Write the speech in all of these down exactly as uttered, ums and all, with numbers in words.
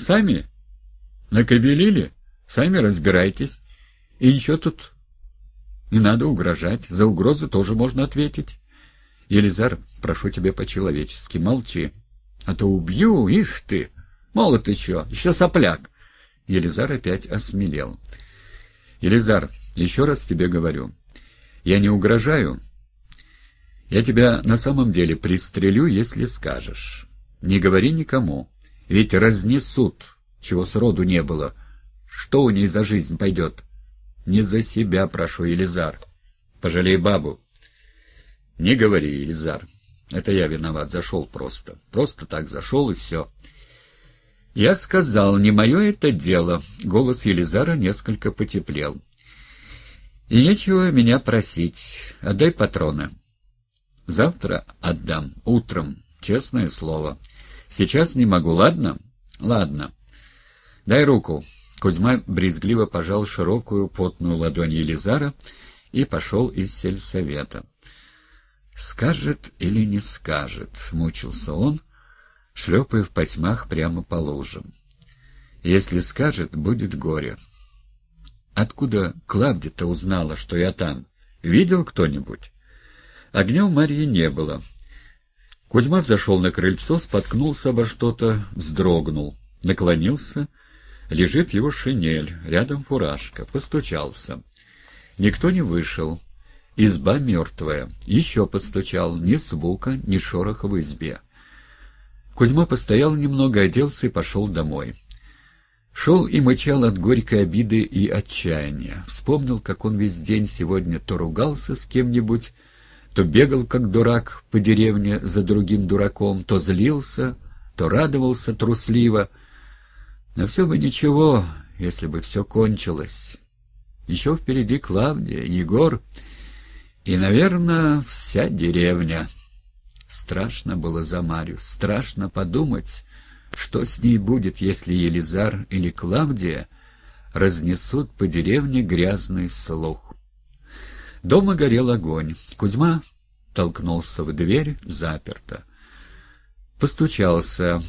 Сами накобелили, сами разбирайтесь. И ничего тут не надо угрожать, за угрозы тоже можно ответить. Елизар, прошу тебя по-человечески, молчи, а то убью, ишь ты, молод еще, еще сопляк. Елизар опять осмелел. Елизар, еще раз тебе говорю, я не угрожаю. Я тебя на самом деле пристрелю, если скажешь. Не говори никому, ведь разнесут, чего сроду не было. Что у ней за жизнь пойдет? Не за себя прошу, Елизар. Пожалей бабу. Не говори, Елизар. Это я виноват, зашел просто. Просто так зашел и все. Я сказал, не мое это дело. Голос Елизара несколько потеплел. И нечего меня просить. Отдай патроны. Завтра отдам, утром, честное слово. Сейчас не могу, ладно? Ладно. Дай руку. Кузьма брезгливо пожал широкую потную ладонь Елизара и пошел из сельсовета. «Скажет или не скажет?» — мучился он, шлепая в потьмах прямо по лужам. «Если скажет, будет горе. Откуда Клавдия-то узнала, что я там? Видел кто-нибудь?» Огня у Марьи не было. Кузьма взошел на крыльцо, споткнулся обо что-то, вздрогнул, наклонился. Лежит его шинель, рядом фуражка. Постучался. Никто не вышел. Изба мертвая. Еще постучал. Ни звука, ни шороха в избе. Кузьма постоял немного, оделся и пошел домой. Шел и мычал от горькой обиды и отчаяния. Вспомнил, как он весь день сегодня то ругался с кем-нибудь, то бегал, как дурак, по деревне за другим дураком, то злился, то радовался трусливо. Но все бы ничего, если бы все кончилось. Еще впереди Клавдия, Егор и, наверное, вся деревня. Страшно было за Марью, страшно подумать, что с ней будет, если Елизар или Клавдия разнесут по деревне грязный слух. Дома горел огонь. Кузьма толкнулся в дверь, заперто. Постучался.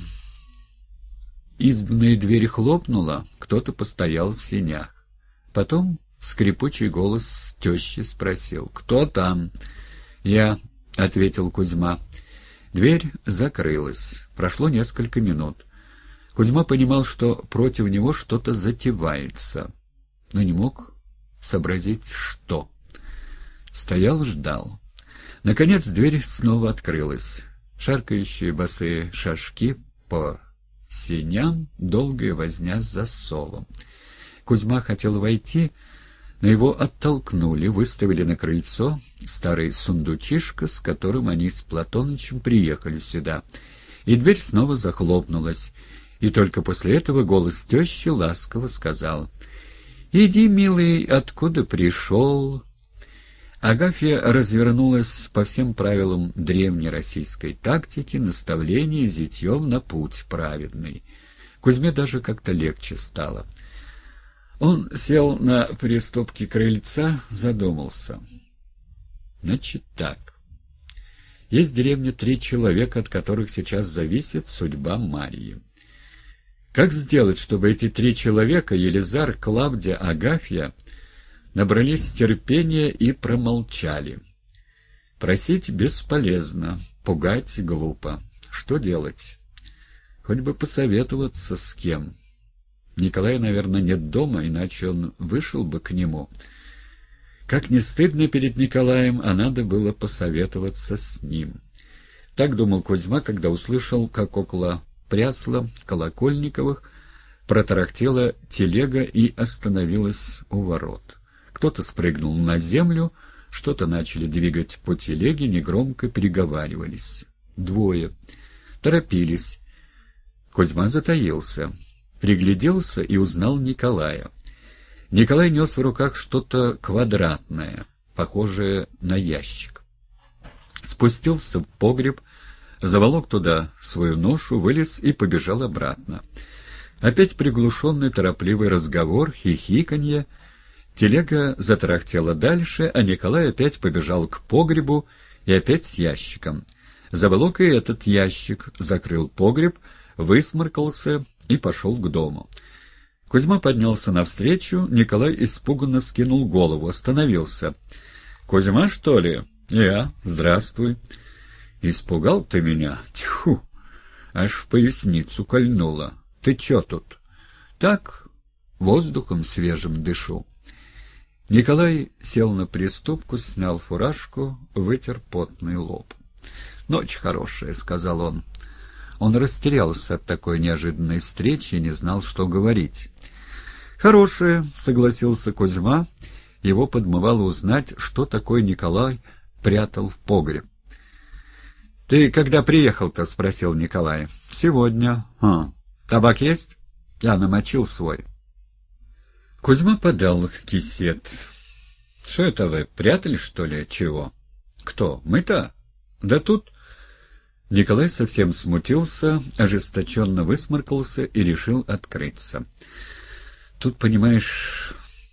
Избная дверь хлопнула, кто-то постоял в сенях. Потом скрипучий голос тещи спросил: «Кто там?» «Я», — ответил Кузьма. Дверь закрылась. Прошло несколько минут. Кузьма понимал, что против него что-то затевается, но не мог сообразить, что. Стоял, ждал. Наконец дверь снова открылась. Шаркающие босые шажки по сеням, долгая возня с засовом. Кузьма хотел войти, но его оттолкнули, выставили на крыльцо старый сундучишко, с которым они с Платонычем приехали сюда, и дверь снова захлопнулась, и только после этого голос тещи ласково сказал: «Иди, милый, откуда пришел?» Агафья развернулась по всем правилам древней российской тактики, наставления зятьем на путь праведный. Кузьме даже как-то легче стало. Он сел на приступке крыльца, задумался. Значит так. Есть в деревне три человека, от которых сейчас зависит судьба Марьи. Как сделать, чтобы эти три человека, Елизар, Клавдия, Агафья, набрались терпения и промолчали? Просить бесполезно, пугать глупо. Что делать? Хоть бы посоветоваться с кем. Николая, наверное, нет дома, иначе он вышел бы к нему. Как не стыдно перед Николаем, а надо было посоветоваться с ним. Так думал Кузьма, когда услышал, как около Прясла Колокольниковых протарахтела телега и остановилась у ворот. Кто-то спрыгнул на землю, что-то начали двигать по телеге, негромко переговаривались. Двое. Торопились. Кузьма затаился. Пригляделся и узнал Николая. Николай нес в руках что-то квадратное, похожее на ящик. Спустился в погреб, заволок туда свою ношу, вылез и побежал обратно. Опять приглушенный торопливый разговор, хихиканье. Телега затарахтела дальше, а Николай опять побежал к погребу и опять с ящиком. Заволок и этот ящик, закрыл погреб, высморкался и пошел к дому. Кузьма поднялся навстречу, Николай испуганно вскинул голову, остановился. — Кузьма, что ли? — Я. Здравствуй. — Испугал ты меня? Тьфу! Аж в поясницу кольнуло. Ты чё тут? — Так, воздухом свежим дышу. Николай сел на приступку, снял фуражку, вытер потный лоб. — Ночь хорошая, — сказал он. Он растерялся от такой неожиданной встречи и не знал, что говорить. — Хорошая, — согласился Кузьма. Его подмывало узнать, что такое Николай прятал в погреб. — Ты когда приехал-то? — спросил Николай. — Сегодня. — А, табак есть? Я намочил свой. Кузьма подал кисет. — Что это вы, прятали, что ли, чего? — Кто? Мы-то? Да тут... Николай совсем смутился, ожесточенно высморкался и решил открыться. Тут, понимаешь,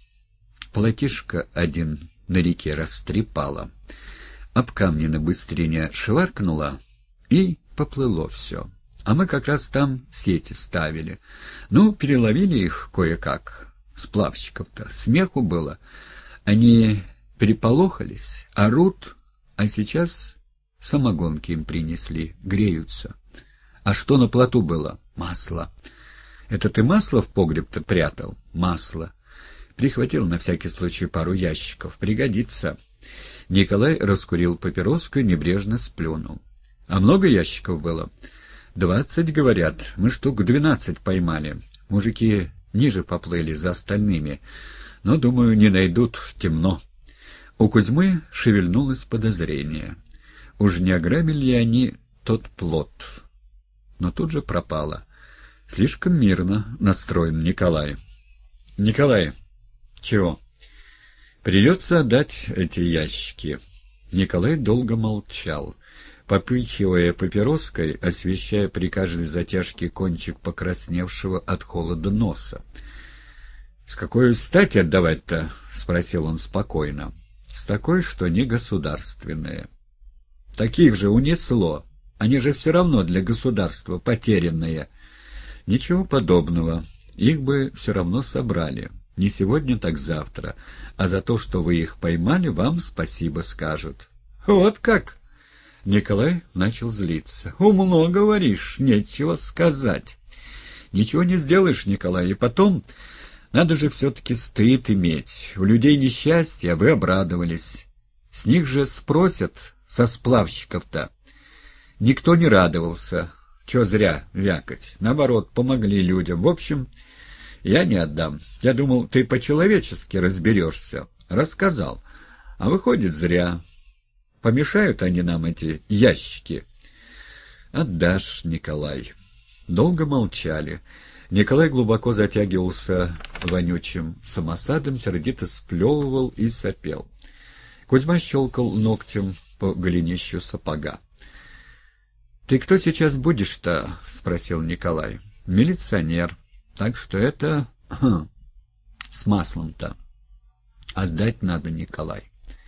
плотишко один на реке растрепало, об камни на быстрине шваркнуло, и поплыло все. А мы как раз там сети ставили. Ну, переловили их кое-как, сплавщиков-то. Смеху было. Они переполохались, орут, а сейчас... Самогонки им принесли, греются. А что на плоту было? Масло. Это ты масло в погреб-то прятал? Масло. Прихватил на всякий случай пару ящиков. Пригодится. Николай раскурил папироску и небрежно сплюнул. А много ящиков было? Двадцать, говорят. Мы штук двенадцать поймали. Мужики ниже поплыли за остальными. Но, думаю, не найдут, темно. У Кузьмы шевельнулось подозрение. Уж не ограбили ли они тот плот? Но тут же пропало. Слишком мирно настроен Николай. — Николай, чего? — Придется отдать эти ящики. Николай долго молчал, попыхивая папироской, освещая при каждой затяжке кончик покрасневшего от холода носа. — С какой стати отдавать-то? — спросил он спокойно. — С такой, что не государственные. Таких же унесло. Они же все равно для государства потерянные. Ничего подобного. Их бы все равно собрали. Не сегодня, так завтра. А за то, что вы их поймали, вам спасибо скажут. Вот как? Николай начал злиться. Умно говоришь, нечего сказать. Ничего не сделаешь, Николай. И потом, надо же все-таки стыд иметь. У людей несчастье, а вы обрадовались. С них же спросят... Со сплавщиков-то. Никто не радовался. Чё зря вякать. Наоборот, помогли людям. В общем, я не отдам. Я думал, ты по-человечески разберешься. Рассказал. А выходит, зря. Помешают они нам, эти ящики. Отдашь, Николай. Долго молчали. Николай глубоко затягивался вонючим самосадом, сердито сплевывал и сопел. Кузьма щелкал ногтем по голенищу сапога. — Ты кто сейчас будешь-то? — спросил Николай. — Милиционер. Так что это... с маслом-то. Отдать надо, Николай.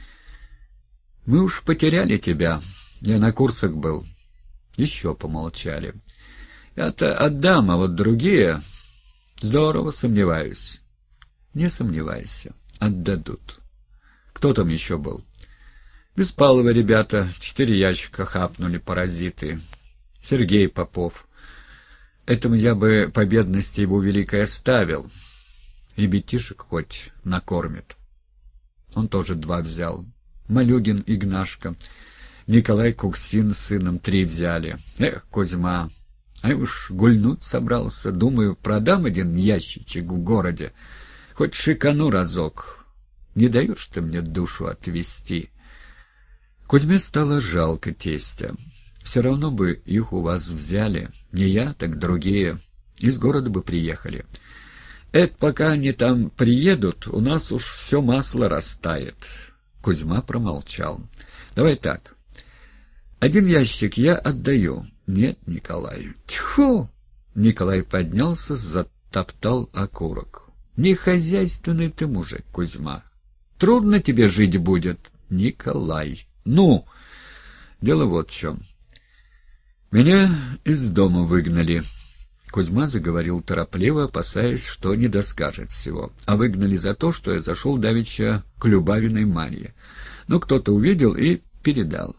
— Мы уж потеряли тебя. Я на курсах был. Еще помолчали. — Я-то отдам, а вот другие... Здорово сомневаюсь. — Не сомневайся. Отдадут. Кто там еще был? Беспаловы ребята, четыре ящика хапнули, паразиты. Сергей Попов. Этому я бы по бедности его великой оставил. Ребятишек хоть накормит. Он тоже два взял. Малюгин, Игнашка. Николай Куксин с сыном три взяли. Эх, Кузьма, а уж гульнуть собрался. Думаю, продам один ящичек в городе. Хоть шикану разок. Не даешь ты мне душу отвести. Кузьме стало жалко тестя. Все равно бы их у вас взяли. Не я, так другие. Из города бы приехали. Это пока они там приедут, у нас уж все масло растает. Кузьма промолчал. Давай так. Один ящик я отдаю. Нет, Николай. Тьфу! Николай поднялся, затоптал окурок. Не хозяйственный ты мужик, Кузьма. Трудно тебе жить будет, Николай. Ну, дело вот в чем. Меня из дома выгнали. Кузьма заговорил торопливо, опасаясь, что не доскажет всего. А выгнали за то, что я зашел давеча к Любавиной Марье. Ну, кто-то увидел и передал.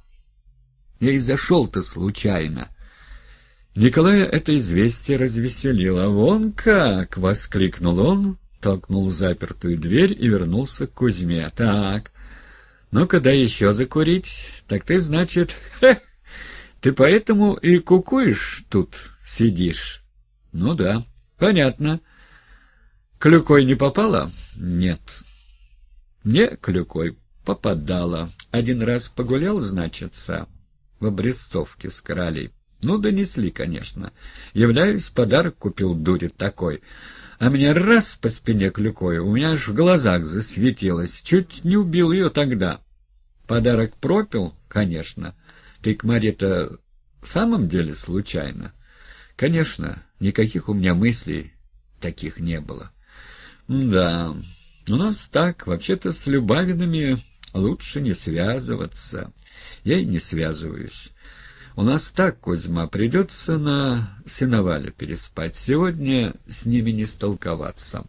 Я и зашел-то случайно. Николая это известие развеселило. «Вон как!» — воскликнул он, толкнул запертую дверь и вернулся к Кузьме. «Так, ну-ка дай еще закурить. Так ты, значит, хе, ты поэтому и кукуешь тут сидишь?» «Ну да, понятно. Клюкой не попала?» «Нет». «Не клюкой попадала. Один раз погулял, значится, в обрезцовке с королей. Ну, донесли, конечно. Являюсь, подарок купил, дурит такой. А мне раз по спине клюкой, у меня аж в глазах засветилось. Чуть не убил ее тогда. Подарок пропил, конечно. Ты к Маре-то в самом деле случайно?» «Конечно, никаких у меня мыслей таких не было». «Да, у нас так, вообще-то с Любавинами лучше не связываться. Я и не связываюсь. У нас так, Кузьма, придется на сеновале переспать. Сегодня с ними не столковаться.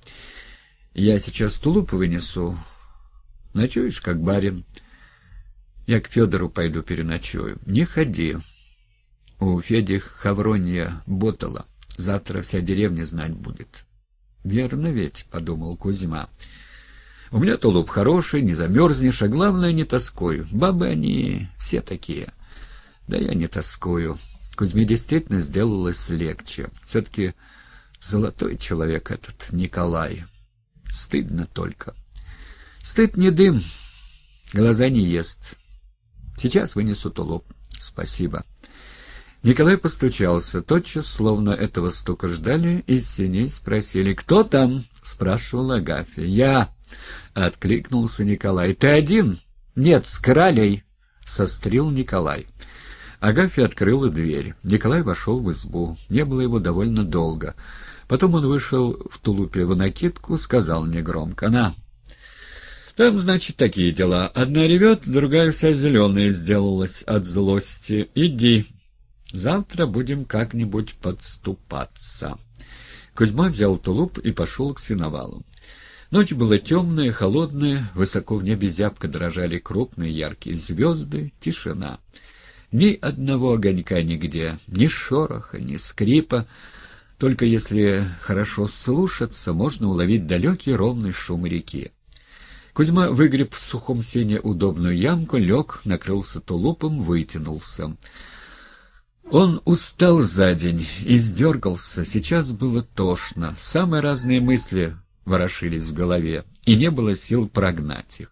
Я сейчас тулуп вынесу. Ночуешь, как барин? Я к Федору пойду переночую. Не ходи. У Феди Хавронья ботала. Завтра вся деревня знать будет». «Верно ведь», — подумал Кузьма. «У меня тулуп хороший, не замерзнешь, а главное, не тоскую. Бабы они все такие». «Да я не тоскую». Кузьме действительно сделалось легче. Все-таки золотой человек этот Николай. Стыдно только. Стыд не дым, глаза не ест. Сейчас вынесу тулуп. Спасибо. Николай постучался. Тотчас, словно этого стука ждали, из сеней спросили: «Кто там?» — спрашивала Агафья. «Я!» — откликнулся Николай. «Ты один?» «Нет, с Королей!» — сострил Николай. Агафья открыла дверь. Николай вошел в избу. Не было его довольно долго. Потом он вышел в тулупе в накидку, сказал негромко: «На!» «Там, значит, такие дела. Одна ревет, другая вся зеленая сделалась от злости. Иди. Завтра будем как-нибудь подступаться». Кузьма взял тулуп и пошел к сеновалу. Ночь была темная, холодная, высоко в небе зябко дрожали крупные яркие звезды, тишина. Ни одного огонька нигде, ни шороха, ни скрипа. Только если хорошо слушаться, можно уловить далекий ровный шум реки. Кузьма выгреб в сухом сене удобную ямку, лег, накрылся тулупом, вытянулся. Он устал за день, издергался, сейчас было тошно. Самые разные мысли ворошились в голове, и не было сил прогнать их.